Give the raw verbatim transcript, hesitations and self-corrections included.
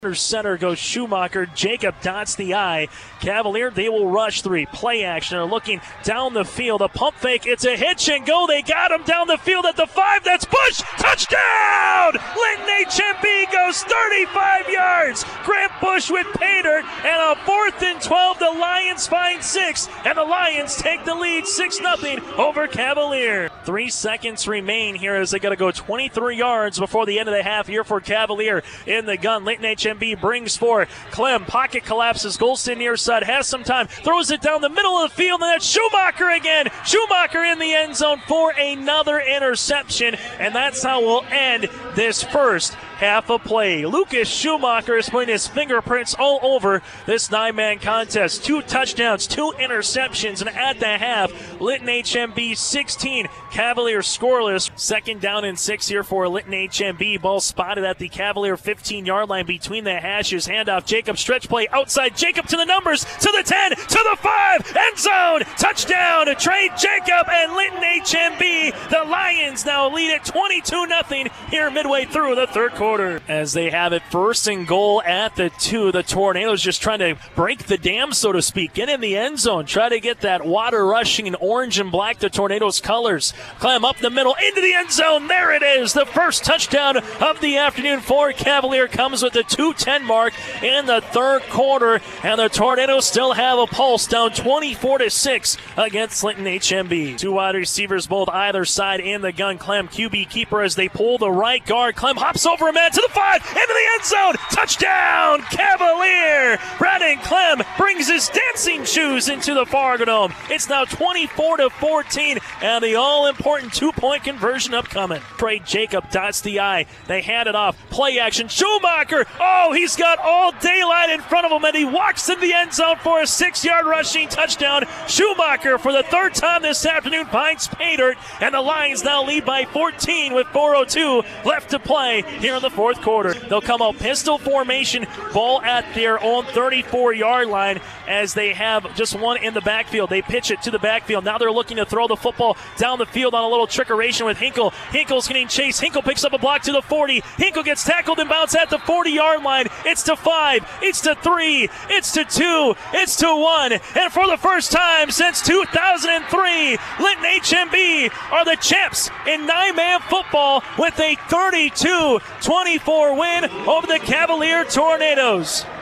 Center goes Schumacher. Jacob dots the I. Cavalier, they will rush three. Play action. They're looking down the field. A pump fake. It's a hitch and go. They got him down the field at the five. That's Bush. Touchdown! Linton H M B goes thirty-five yards. Grant Bush with pay dirt. And a fourth and twelve. The Lions find six. And the Lions take the lead six nothing over Cavalier. Three seconds remain here as they got to go twenty-three yards before the end of the half here for Cavalier. In the gun, Linton H M B brings for Clem. Pocket collapses. Golston near side. Has some time. Throws it down the middle of the field. And that's Schumacher again. Schumacher in the end zone for another interception. And that's how we'll end this first half of play. Lucas Schumacher is putting his fingerprints all over this nine-man contest. Two touchdowns, two interceptions, and at the half, Linton H M B sixteen, Cavalier scoreless. Second down and six here for Linton H M B. Ball spotted at the Cavalier fifteen-yard line between the hashes. Handoff, Jacob, stretch play outside. Jacob to the numbers, to the ten, to the five, end zone, touchdown, Trey Jacob and Linton H M B. The Lions now lead at twenty-two nothing here midway through the third quarter. As they have it first and goal at the two, the Tornadoes just trying to break the dam, so to speak. Get in the end zone. Try to get that water rushing in orange and black, the Tornadoes colors. Climb up the middle into the end zone. There it is. The first touchdown of the afternoon for Cavalier comes with the two ten mark in the third quarter. And the Tornadoes still have a pulse, down twenty-four to six against Linton H M B. Two wide receivers both either side in the gun. Clem, Q B keeper as they pull the right guard. Clem hops over a man to the five, into the end zone. Touchdown, Cavalier. Brandon Clem brings his dancing shoes into the Fargo Dome. It's now twenty-four to fourteen, and the all-important two-point conversion upcoming. Trey Jacob dots the I. They hand it off. Play action. Schumacher. Oh, he's got all daylight in front of him, and he walks in the end zone for a six-yard rushing touchdown. Schumacher, for the third time this afternoon, finds pay dirt, and the Lions now lead by fourteen with four oh two left to play here in the fourth quarter. They'll come out pistol formation, ball at their own thirty-four-yard line as they have just one in the backfield. They pitch it to the backfield. Now they're looking to throw the football down the field on a little trickeration with Hinkle. Hinkle's getting chased. Hinkle picks up a block to the forty. Hinkle gets tackled and bounced at the forty-yard line. It's to five. It's to three. It's to two. It's to one. And for the first time since two thousand three, Linton H M B are the champs in nine-man football with a thirty-two twenty-four win over the Cavalier Tornadoes.